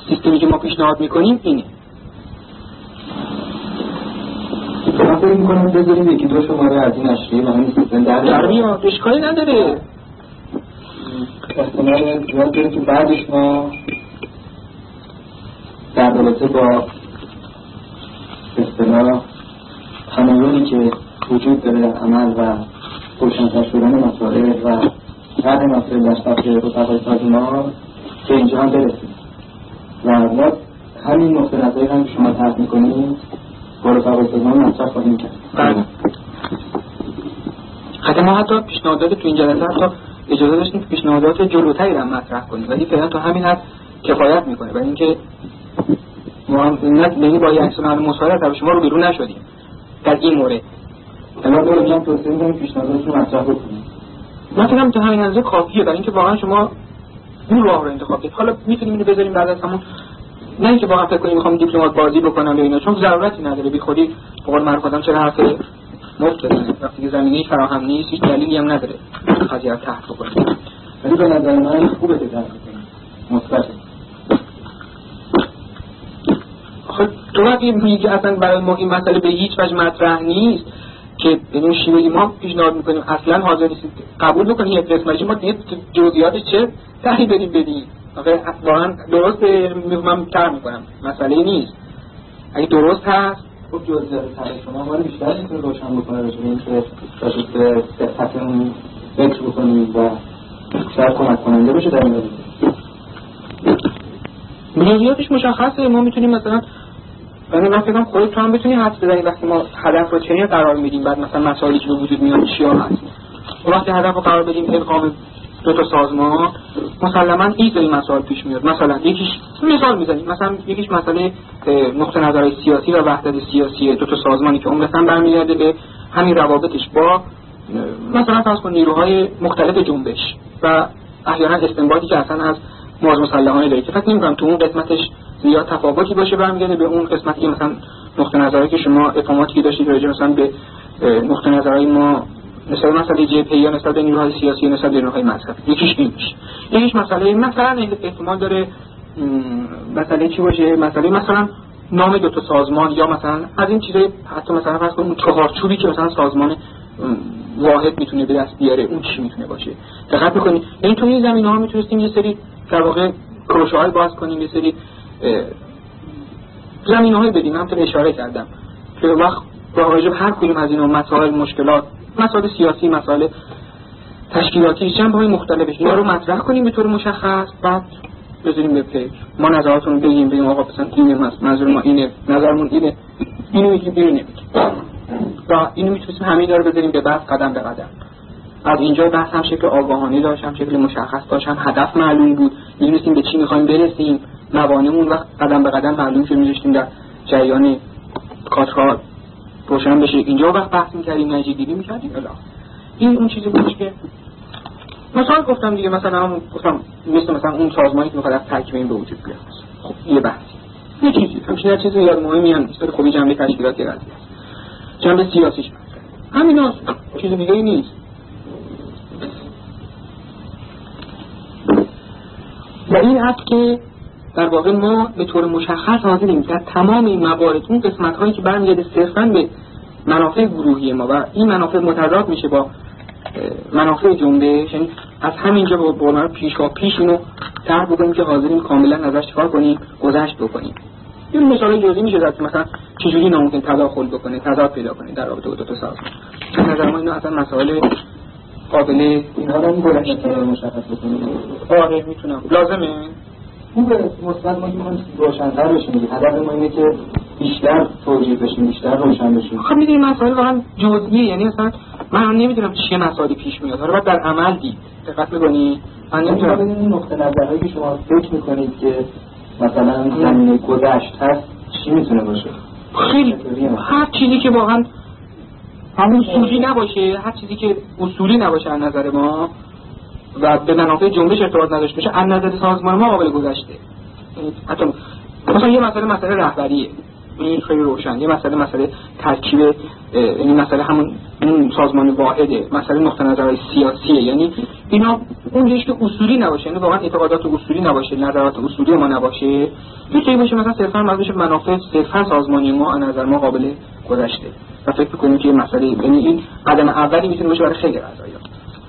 سیستمی که ما پیشنهاد میکنیم اینه. من فکر میکنم بذاریم یکی دو شماره از این نشریه و همین سیستم در میاد، اشکالی نداره. احتمال زیاد داره که بعدش ما در رابطه با اصطلاح تمایلی که وجود داره در عمل و روشن‌تر شدن مسائل و طرح مسائل در سطح رفقای سازمان که اینجا هم برسیم و ما همین نقطه نظری هم که شما طرح می‌کنید با رفقای سازمان مطرح خواهیم کرد. حتی ما حتی پیشنهادات تو این جلسه حتی اجازه داشتیم که پیشنهادات جلوتری رو مطرح کنیم، ولی فعلا تو همین حد کفایت میکنه، برای اینکه ما هم یعنی با یک اکسیون مصالحه تا شما رو بیرون نشدیم در این مورد. ما داریم توصیه می‌کنیم پیشنهادات رو مطرح کنیم. من فکر کنم تو همین اندازه کافیه برای اینکه واقعا شما اون راه رو انتخاب کنید. حالا میتونیم اینو بذاریم بعد از همون، نه اینکه واقعا فکر کنیم میخوام دیپلمات بازی بکنم یا اینا، چون ضرورتی نداره. بی خودی به قول معروف آدم چرا حرف مفت بزنه وقتی که زمینه‌ای فراهم نیست، هیچ دلیلی هم نداره قضیه رو طرح بکنیم. ولی به نظر من خوبه که طرح کنیم، مثبته. خب تو وقتی میگی که اصلا برای ما این مسئله به هیچ وجه مطرح نیست که بدون شیوهی ما پیشنهاد میکنیم اصلا حاضر نیستید قبول بکنید یک قسمتی ما دیگه جزئیاتش چه تحلیل بدیم. آخه واقعا درسته من طرح میکنم، مسئله نیست. اگه درست هست خب جزئیات طرح شما ما رو بیشتر میتونه روشن بکنه راجع به اینکه راجع به صحتمون فکر بکنیم و شاید کمک کننده باشه در این رابطه. جزئیاتش مشخصه. ما میتونیم مثلا من فکر کنم خودت تو هم بتونی حدس بزنی وقتی ما هدف رو چنین قرار میدیم، بعد مثلا مسائلی که به وجود میاد چیا هست. وقتی هدف رو قرار بدیم ادغام دو تا سازمان، مسلماً این سری مسائل پیش میاد. مثلا یکیش مثال میزنیم، مثلا یکیش مسئله نقطه نظرهای سیاسی و وحدت سیاسی دو تا سازمانی که عمدتاً برمیگرده به همین روابطش با مثلا فرض کن نیروهای مختلف جنبش و احیانا استنباطی که اصلا از موضوع مسلحانه داره که فکر نمی‌کنم تو اون قسمتش زیاد تفاوتی باشه برمیگرده به اون قسمتی که مثلا نقطه نظری که شما افهاماتی که داشتید راجع مثلا به نقطه نظری ما مثلا جبهه‌ای یا نسبت به نیروهای سیاسی نسبت به نیروهای مذهبی. یکیش این میشه. یکیش مسئله مثلا احتمال داره مسئله چی باشه؟ مسئله مثلا نام دو تا سازمان یا مثلا از این چیزای حتی مثلا فرض کنیم چهارچوبی که مثلا سازمان واحد میتونه به دست بیاره اون چی میتونه باشه. دقت می‌کنید این تو این زمینه‌ها میتونستیم یه سری در واقع کروش‌های باز کنیم، یه سری زمینه‌های بدیم. من تو اشاره کردم که وقت راجع به هر کدوم از اینا مسائل مشکلات، مسائل سیاسی، مسائل تشکیلاتی، جنبه‌های مختلفش اینا رو مطرح کنیم به طور مشخص، بعد بذاریم به پیج ما نظراتون رو بگیم آقا مثلا اینه منظور ما اینه، نظرمون اینه، اینو میگیم اینو نمیگیم. و اینو میتونیم همین داره بذاریم به بعد قدم به قدم. از اینجا بحث هم شکل آگاهانه داشت، هم شکل مشخص داشت، هم هدف معلوم بود، می‌دونستیم به چی می‌خوایم برسیم، موانعمون وقت قدم به قدم معلوم شد، می‌ذاشتیم در جریان کارها روشن بشه. اینجا وقت بحث می‌کردیم، نتیجه‌گیری می‌کردیم. این اون چیزی بود که مثلا گفتم دیگه، مثلا گفتم مثلا اون سازمانی که می‌خواد از ترکیب این به وجود بیاد. خب یه بحث یه چیزی همین چیزی یاد مهمی هم نیست، خوبی جنبه تشکیلاتی قضیه است، جنبه سیاسیش همینا، چیز دیگه‌ای نیست. و این است که در واقع ما به طور مشخص حاضریم در تمام این موارد اون قسمت‌هایی که برمیگرده صرفاً به منافع گروهی ما و این منافع متضاد میشه با منافع جنبش، یعنی از همینجا با برنامه پیش اینو طرح بکنیم که حاضریم کاملا ازش چیکار کنیم، گذشت بکنیم. این مثال جزئی میشه زد که مثلا چجوری ناممکن تداخل بکنه، تضاد پیدا کنه در رابطه با دو تا سازمان. به نظر ما اینا اصلا مسائل قابل اینها رو می‌گذاشتن مشخص بکنیم. آره میتونم لازمه خوبه مثبت ما که روشن‌تر بشیم. هدف ما اینه که بیشتر توجیه بشیم، بیشتر روشن بشیم. خب می‌دونید مسائل واقعا جزئیه، یعنی مثلا من نمیدونم چه مسائلی پیش میاد، حالا در عمل دید. دقت می‌کنی؟ من نمی‌دونم این نقطه نظرهایی که شما فکر می‌کنید که مثلا زمینه گذشت هست چی میتونه باشه؟ خیلی هر چیزی که واقعا همون اصولی نباشه، هر چیزی که اصولی نباشه از نظر ما و به منافع جنبش ارتباط نداشته باشه از نظر سازمان ما قابل گذشته. حتی مثلا یه مسئله رهبریه، این خیلی روشن. یه مسئله ترکیب، یعنی مسئله همون اون سازمان واحده، مسئله نقطه نظرهای سیاسیه، یعنی اینا اون جایش که اصولی نباشه، یعنی واقعا اعتقادات اصولی نباشه، نظرات اصولی ما نباشه، یه چیزی باشه مثلا صرفا مربوط به منافع صرفا سازمانی ما از نظر ما قابل گذشته و فکر می‌کنیم که مسئله، یعنی این قدم اولی میتونه باشه برای خیلی قضایا.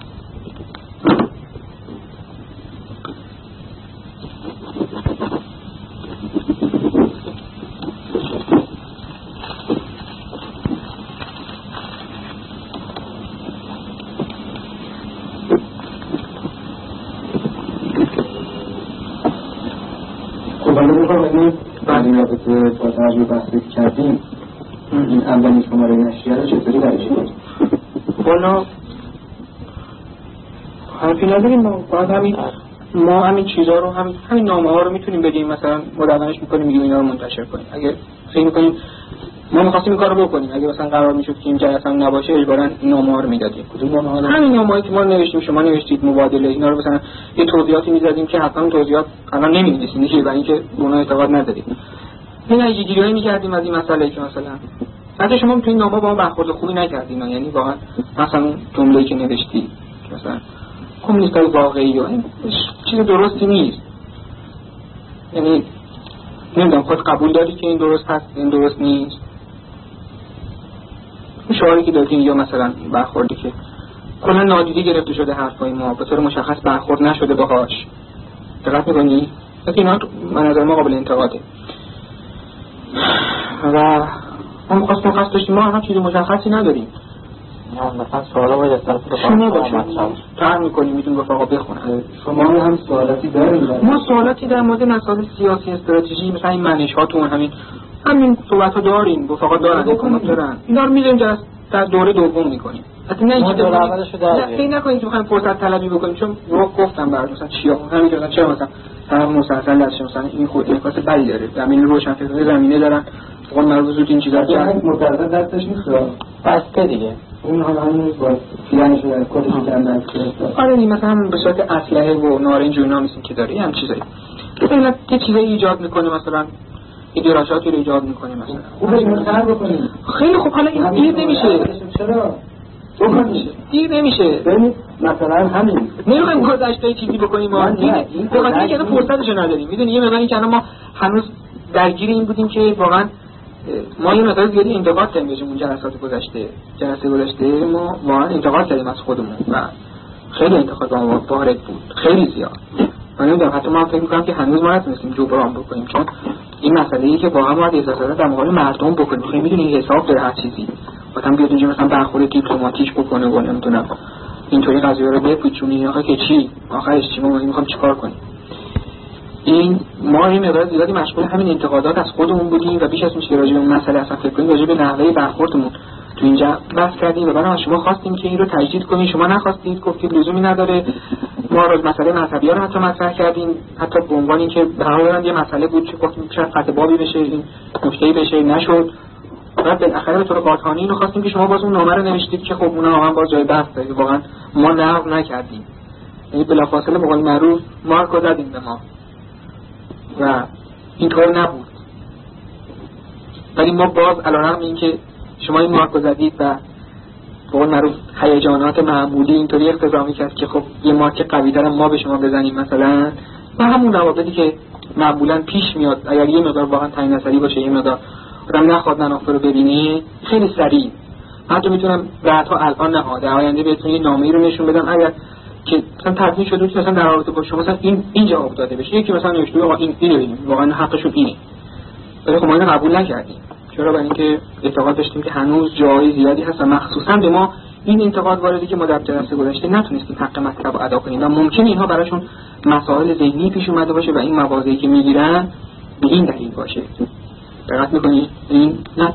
بعد این رابطه با توجه بحثی کردیم این اولین شماره نشریه رو چطوری برش کنیم؟ والا حرفی نداریم، باید ما همین چیزها رو همین نامه ها رو میتونیم بدیم، مثلا مدونش میکنیم میگیم اینا رو منتشر کنیم. اگه فکر میکنیم ما میخواستیم این کار رو بکنیم، اگه مثلا قرار میشد که این جلسه هم نباشه اجباراً این نامه ها رو میدادیم. کدوم نامه ها؟ همین نامه‌ای که ما نوشتیم، شما نوشتید، مبادله، اینا رو مثلا یه توضیحاتی میدادیم که حتما توضیحات الان نمی‌نویسیم دیگه، برای اینکه اونا اعتقاد نداریم. این ایجیگیری می‌کردیم از این مسئله که مثلا حتی شما تو این نامه با ما برخورد خوبی نکردین، یعنی واقعا مثلا جمله‌ای که نوشتی مثلا کمونیستای واقعی یا این چیز درستی نیست، یعنی نمیدونم خود قبول داری که این درست هست این درست نیست، شعاری که دادین یا مثلا برخوردی که کلا نادیده گرفته شده حرفای ما به طور مشخص برخورد نشده باهاش، دقت می‌کنی؟ اینا من نظر ما قابل انتقاده و ما قصد داشتیم، ما هم چیز مشخصی نداریم. مثلا سوالا باید از طرف شما باشه طرح میکنیم میتونیم با آقا بخونن. شما هم سوالاتی داریم؟ ما سوالاتی در مورد مسائل سیاسی استراتژی مثلا این منشاتون همین صحبت ها داریم، رفقا دارن حکومت دارن، اینا رو میذاریم در دوره دوم میکنیم. حتی نه اینکه دوره اولشو داریم نکنید که بخوایم فرصت طلبی بکنیم، چون رو گفتم برات مثلا چیا همینجوری چرا مثلا طرف مسلسل داشته مثلا این خود انعکاس بدی داره، زمین روشن فکر زمینه دارن اون مربوط به این چیزا که متعدد دستش نیست بسته دیگه اون همون با پیانش رو کدش کردن که آره مثلا به صورت اسلحه و نارنج و اینا میسین که داره هم چیزایی مثلا یه چیزایی ایجاد میکنه، مثلا ایدئولوژیاتی رو ایجاد میکنه مثلا خوبه مطرح بکنیم. خیلی خوب، حالا این دیر نمیشه، چرا بکنیم دیر نمیشه، ببینید مثلا همین نمیخوایم گذشته چیزی بکنیم ما این که فرصتشو نداریم. میدونی یه مقداری که ما هنوز درگیر این بودیم که واقعا ما یه مقدار زیادی انتقاد کردیم به اون جلسات گذشته، جلسه گذشته ما واقعا انتقاد کردیم از خودمون و خیلی انتقاد ما وارد بود، خیلی زیاد. من نمیدونم حتی ما فکر می‌کنم که هنوز ما نتونستیم جبران بکنیم، چون این مسئله‌ای که واقعا باید احساسات در مقابل مردم بکنیم. خیلی میدونی حساب داره هر چیزی، مثلا بیاد اینجا مثلا برخورد دیپلماتیک بکنه و نمیدونم اینطوری قضیه رو بپیچونی آخه که چی آخرش چی، ما می‌خوایم چیکار کنیم. این ما این مقدار زیادی مشغول همین انتقادات از خودمون بودیم و بیش از اون چیزی راجع به اون مسئله اصلا فکر کنیم، راجع به نحوه برخوردمون تو اینجا بحث کردیم و بعد از شما خواستیم که این رو تجدید کنید، شما نخواستید، گفتید لزومی نداره. ما روز مسئله مذهبی رو حتی مطرح کردیم، حتی به عنوان اینکه به هر حال یه مسئله بود که گفتیم شاید فتح بابی بشه، این نکته‌ای بشه، نشد. بعد بالاخره به طور قاطعانه اینو خواستیم که شما باز اون نامه رو نوشتید که خب اونها واقعا باز جای بحث داره، واقعا ما نقد نکردیم، یعنی بلافاصله به قول معروف مارکو زدیم به ما و اینطور نبود. ولی ما باز علیرغم اینکه شما این مارکو زدید و به قول معروف هیجانات معمولی اینطوری اقتضا می‌کرد که خب یه مارک قوی‌تر ما به شما بزنیم مثلا، و همون روابطی که معمولاً پیش میاد اگر یه مقدار واقعا تعیین نظری باشه، یه مقدار آدم نخواد منافع رو ببینه، خیلی سریع حتی میتونم بعدها الان نه در آینده بهتون یه نامه‌ای رو نشون بدم اگر که مثلا تضمین شده که مثلا در رابطه با شما مثلا این جواب داده بشه، یکی مثلا نوشته آقا این ببینیم واقعا حقشون اینه، ولی خب ما اینو قبول نکردیم. چرا؟ برای اینکه اعتقاد داشتیم که هنوز جای زیادی هست و مخصوصا به ما این انتقاد وارده که ما در جلسه گذشته نتونستیم حق مطلب رو ادا کنیم و ممکنه اینها براشون مسائل ذهنی پیش اومده باشه و این مواضعی که میگیرن به این دلیل باشه. دقت می‌کنی؟ این نه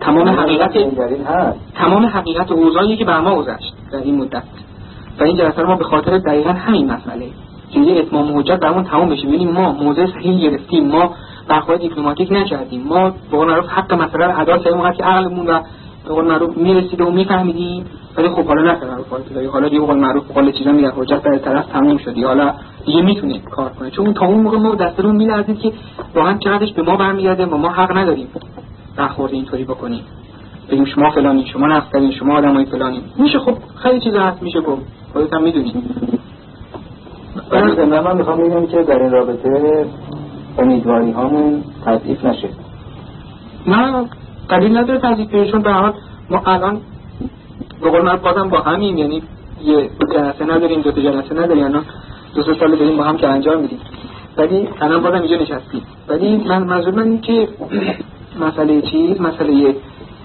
تمام حقیقت اوضاعی که بر ما گذشت در این مدت و این جلسه ما به خاطر دقیقاً همین مسئله که یه اتمام حجت برامون تمام بشه، ببینیم ما موضع صحیح گرفتیم، ما برخورد دیپلماتیک نکردیم، ما به قول معروف حق مسئله رو ادا کردیم وقتی عقلمون و به قول معروف میرسید و میفهمیدیم، ولی خب حالا نکردیم، حالا دیگه به قول معروف قول چیزا میگه حجت در طرف تموم شد، حالا دیگه میتونه کار کنه، چون تا اون موقع ما دستمون میلرزید که واقعا چقدرش به ما برمیگرده و ما حق نداریم برخورد اینطوری بکنیم، بگیم شما فلانی، شما نفسین، شما آدمای فلانی. میشه خب خیلی چیزا هست میشه گفت، خودت هم میدونی. ولی من میخوام بگم که در این رابطه امیدواری هامون تضعیف نشه. نه دلیل نداره تضعیف بشه، چون به هر حال ما الان به قول من بازم با همین، یعنی یه جلسه نداریم، دو تا جلسه نداریم، الان 2 سال داریم با هم که انجام میدیم، ولی الان بازم اینجا نشستیم. ولی من منظور من این که مسئله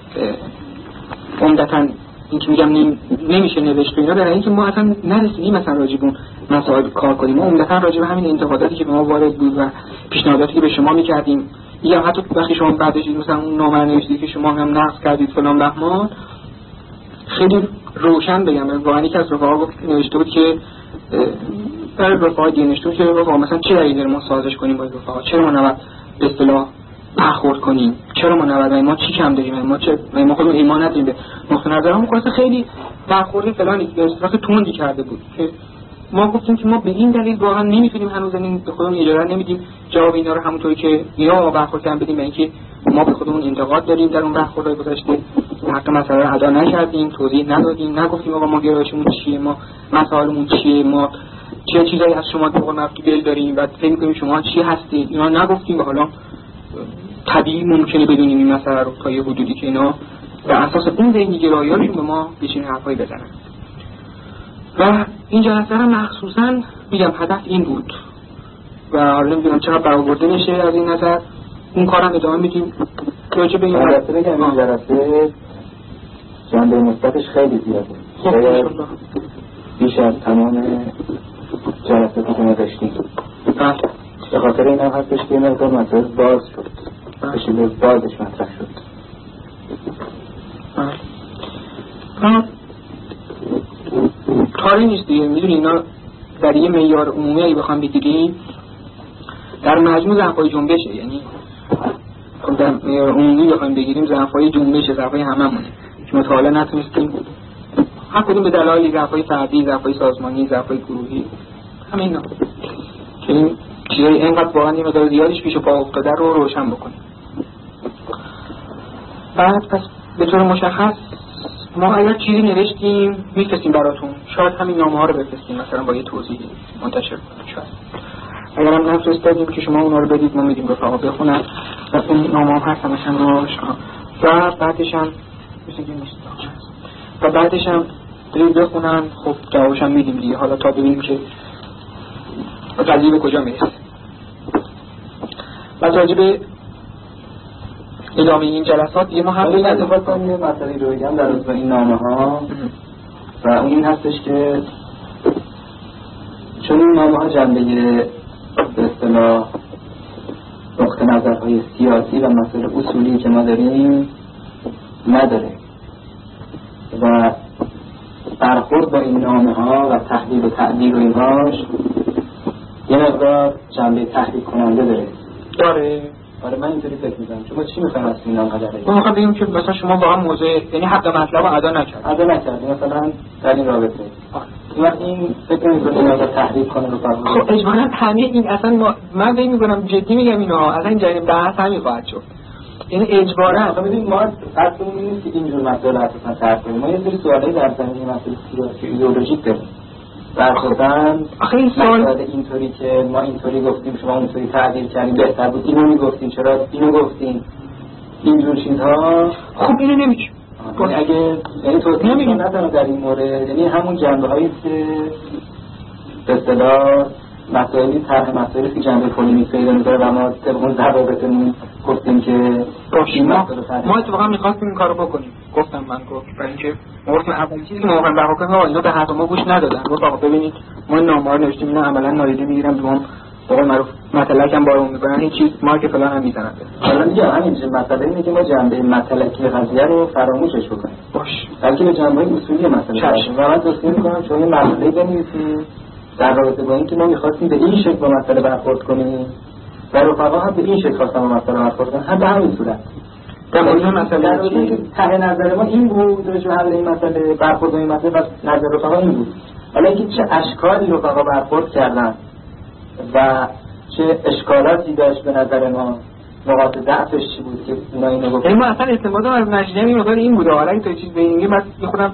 عمدتاً این که میگم نمیشه نوشت و اینا، برای اینکه ما اصلا نرسیدیم مثلا راجبون مسائل کار کنیم. ما عمدتاً راجب همین انتقاداتی که به ما وارد بود و پیشنهاداتی که به شما میکردیم، یا حتی وقتی شما بعدش مثلا اون نامه نوشتید که شما هم نقص کردید فلان بهمان، خیلی روشن بگم واقعا یکی از رفقا نوشته بود که برای رفقا دیگه نوشته بود که مثلا چه دلیلی داره ما سازش کنیم با رفقا، چرا ما نباید به اصطلاح برخورد کنیم، چرا ما نباید، ما چی کم داریم، ما خودمون ایمان نداریم به نقطه نظرمون. خلاص خیلی برخورد فلانی به اصطلاح تندی کرده بود که ما گفتیم که ما به این دلیل واقعا نمیتونیم هنوز این به خودمون اجازه نمیدیم جواب اینا رو همونطوری که اینا برخورد کردن بدیم، اینکه ما به خودمون انتقاد داریم در اون برخوردهای گذشته، حق مسئله رو ادا نکردیم، توضیح ندادیم، نگفتیم آقا ما گرایشمون چیه، ما مسائلمون چیه، ما چه چیزایی از شما تو قول دل داریم و فکر می‌کنیم شما چی هستید، اینا نگفتیم. و حالا طبیعی ممکنه بدونیم این مسئله رو تا یه حدودی که اینا بر اساس اون ذهن‌گرایی‌هاشون به ما بچین حرفایی بزنن. و این جلسه رو مخصوصاً میگم هدف این بود و حالا نمیدونم چقدر برآورده میشه از این نظر، اون کارم ادامه میدیم. راجع به این جلسه جنبه مثبتش خیلی زیاده، خب بیش از تمام جلساتی که ما داشتیم. به خاطر این هم هستش که مقدار مسائل باز شد، بشیله بازش مطرح شد. کاری نیست دیگه، میدونی اینا در یه معیار عمومی اگه بخوام بگیریم در مجموع ضعف‌های جنبشه، یعنی در معیار عمومی بخوام بگیریم ضعف‌های جنبشه، ضعف‌های هممونه که ما تا حالا نتونستیم هر کدوم به دلایل، ضعف‌های فردی، ضعف‌های سازمانی، ضعف‌های گروهی، همینا که این چیزای اینقدر واقعا یه مقدار زیادیش پیش پا افتاده رو روشن بکنیم. بعد پس به طور مشخص ما اگر چیزی نوشتیم میفرستیم براتون، شاید همین نامه ها رو بفرستیم مثلا با یه توضیح منتشر کنیم، شاید اگر هم نفرستادیم که شما اونا رو بدید ما میدیم رفقا بخونن و این نامه ها هست همشن روش و بعدش هم و بعدش هم برید بخونن. خب جوابش هم میدیم دیگه، حالا تا ببینیم که قضیه به کجا میرسه. بعد راجع به ادامه این جلسات یه ما هم اتفاق کنیم یه مسئله رو بگم در رابطه این نامه ها و اون این هستش که چون این نامه ها جنبه به اصطلاح نقطه نظرهای سیاسی و مسائل اصولی که ما داریم نداره و برخورد با این نامه ها و تحلیل و تعبیر و اینهاش یه مقدار جنبه تحریک کننده داره. آره من اینطوری فکر می‌کنم. شما چی می‌خواید از این نام قدره؟ ما می‌خوام بگیم که مثلا شما واقعا موضوع یعنی حق مطلب رو ادا نکردید مثلا در این رابطه این فکر می‌کنم اگه تحریک کنه رو فرض خب اجباراً همه این اصلا من فکر می‌کنم جدی میگم اینا اصلا این جریان بحث همین خواهد شد، یعنی اجباراً مثلا ببینید ما اصلا نیست که اینجور مسائل اساساً طرح کنیم. ما یه سری سوالای در زمینه مسائل سیاسی ایدئولوژیک داریم. برخوردن آخه این سوال اینطوری که ما اینطوری گفتیم شما اونطوری تعبیر کردیم بهتر بود اینو میگفتیم چرا اینو گفتیم اینجور چیزها. خب اینو نمیگیم اگه یعنی توضیح نمیدیم نه در این مورد، یعنی همون جنبه‌هایی که به اصطلاح مسائلی طرح مسائلی که جنبه پلیمیک پیدا می‌کنه و ما طبق اون ضوابطمون گفتیم که ما اتفاقا می‌خواستیم این کارو بکنیم. گفتم برای اینکه موضوع اول چیزی که موقع برخورد کنیم اینا به حرف ما گوش ندادن. گفت آقا ببینید ما نامه رو نوشتیم اینا عملاً نادیده می‌گیرن، دوم واقعا معروف مطلق هم بارون می‌کنن، این چیز مارک فلان هم می‌زنن. حالا دیگه همین مسئله اینه که ما جنبه مطلقی قضیه رو فراموشش بکنیم. باش. بلکه به جنبه اصولی مسئله و من توصیه می‌کنم شما این مسئله بنویسید در رابطه با اینکه ما می‌خواستیم به این شکل با مسئله برخورد کنیم و رفقا هم به این شکل خواستن با مسئله برخورد کنن، هم به همین صورت. در مورد مسئله ته نظر ما این بود در حل این مسئله برخورد با این مسئله و نظر رفقا این بود. حالا اینکه چه اشکالی رفقا برخورد کردن و چه اشکالاتی داشت به نظر ما، نقاط ضعفش چی بود که اونا اینو گفتن. ما اصلا اعتمادم از نشیدن این مقدار این بود. حالا این تو چیز به اینه من خودم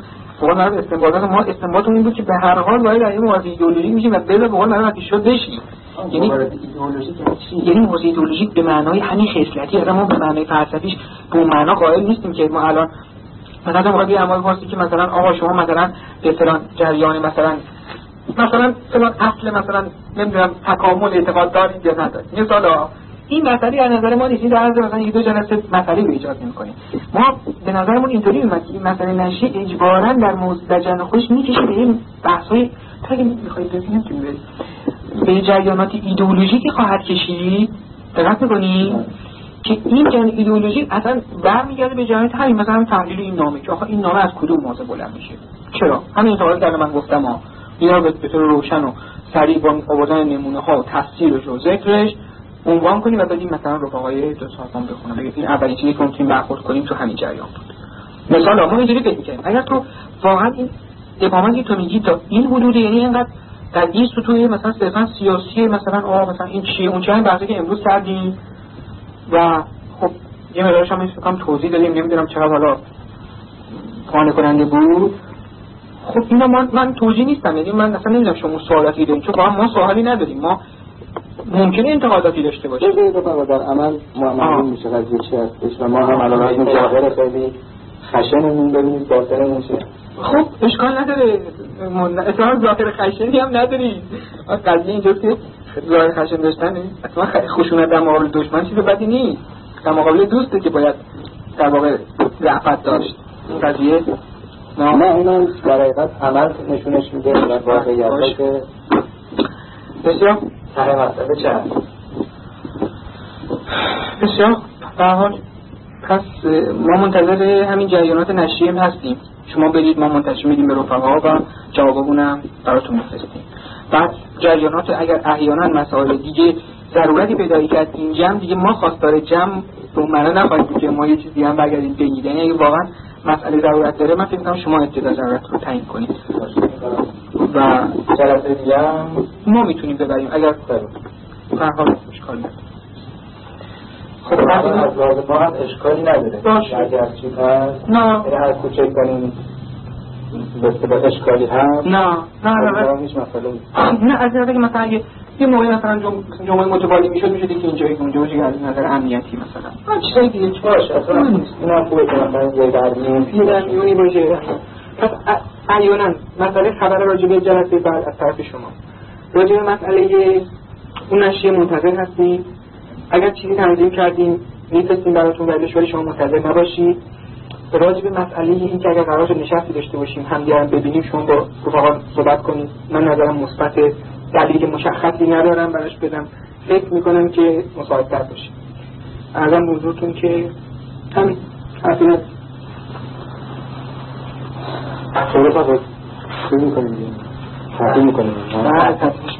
قول من استنباطات ما استنباطمون این بود که به هر حال باید در این مبارزه ایدئولوژیک میشیم و بذار به قول من وقتی شد بشیم. یعنی مبارزه ایدئولوژیک به معنای همین خصلتی، اصلا ما به معنای فلسفیش به اون معنا قائل نیستیم که ما الان مثلا موقع یه اعمال فارسی که مثلا آقا شما مثلا به فلان جریان مثلا فلان اصل مثلا نمیدونم تکامل اعتقاد دارید یا ندارید. مثلا این مسئله از نظر ما نیست، این در از مثلا یک دو جلسه مسئله رو ایجاد نمی‌کنیم. ما به نظرمون اینطوری اومد که این مسئله نشه اجباراً در موضوع در جنب خودش میکشه به این بحث‌های تا اگه می‌خواید ببینید تو به جریانات ایدئولوژیکی خواهد کشید. دقت می‌کنید که این جریان ایدئولوژیک اصلا برمیگرده به جریانات همین مثلا تحلیل این نامه که آخه این نامه از کدوم موضوع بلند میشه. چرا؟ همین انتقادی که من گفتم اینا به طور روشن و سریع با آوردن نمونه‌ها و تفسیر و ذکرش عنوان کنیم و بدیم مثلا رفقای دو سازمان بخونم بگید این اولین چیزی که میتونیم برخورد کنیم تو همین جریان بود. مثلا ما اینجوری فکر می‌کنیم اگر تو واقعا این ابهاماتی تو میگی تا این حدود، یعنی اینقدر در این سطوح مثلا صرفا سیاسی مثلا مثلا این چیه اون چیه، این بحثی که امروز کردیم و خب یه مقدارش هم می‌خوام توضیح بدیم، نمیدونم چقدر حالا قانع کننده بود. خب اینا من توضیح نیستم، یعنی من اصلا نمیدونم شما سوالاتی دارین چون ما سوالی نداریم، ما ممکنه انتقاداتی داشته باشیم. در عمل معمولی میشه قضیه چی هستش و ما هم علامت ظاهر خیلی خشنمون ببینید باطن میشه. خب اشکال نداره، اصلا ظاهر خشنی هم نداری. قضیه اینجاست که ظاهر خشن داشتن اصلا خشونت در مقابل دشمن چیز بدی نیست، در مقابل دوسته که باید در واقع رأفت داشت. این قضیه نه اینو در حقیقت عمل نشونش میده و واقعیت که بسیار ته مسئله چه هست؟ بسیار به هر حال پس ما منتظر همین جریانات نشریه هم هستیم. شما برید ما منتشر میدیم به رفقا و جوابمونم براتون میفرستیم. بعد جریانات اگر احیانا مسائل دیگه ضرورتی پیدا کرد این جمع دیگه ما خواستار جمع به اون معنا نخواهیم بود که ما یه چیزی هم بگردیم بگید، یعنی اگه واقعا مسئله ضرورت داره من فکر می‌کنم شما ابتدا ضرورت رو تعیین کنید و جلسه دیگه ما میتونیم ببریم اگر به هر حال اشکالی نداره. خب از لازم ما هم اشکالی نداره اگر چیز هست نه هر کوچک کنیم به اشکالی هست نه هیچ مسئله نه از نظر که مثلا یه موقعی مثلا جمعه متوالی میشد که اینجایی که اونجا باشه از نظر امنیتی مثلا چیزایی دیگه باشه اصلا اینا خوبه که مثلا یه درمیونی باشه. پس احیانا مسئله خبر راجع به جلسه بعد از طرف شما راجع به مسئله اون نشریه منتظر هستیم. اگر چیزی تنظیم کردیم میفرستیم براتون ولی شما منتظر نباشید. راجع به مسئله این که اگر قرار شد نشستی داشته باشیم همدیگر ببینیم شما با رفقا صحبت کنید، من نظرم مثبت دلیل مشخصی ندارم براش بدم، فکر میکنم که مساعدتر باشه. ارزم حضورتون که همین حرفی صحبت ها شروع میکنیم